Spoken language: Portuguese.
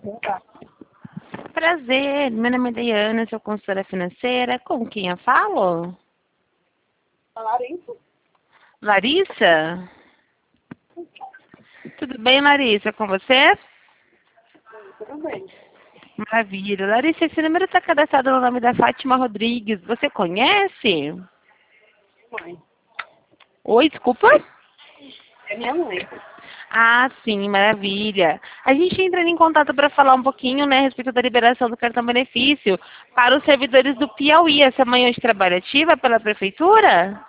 Tá. Prazer, meu nome é Daiane, sou consultora financeira. Com quem eu falo? Falaram isso? Larissa? Tudo bem, Larissa? Com você? Tudo bem. Maravilha. Larissa, esse número está cadastrado no nome da Fátima Rodrigues. Você conhece? Mãe. Oi, desculpa? É minha mãe. Ah, sim, maravilha. A gente entra em contato para falar um pouquinho, né, a respeito da liberação do cartão benefício para os servidores do Piauí. Essa manhã de trabalho ativa pela prefeitura?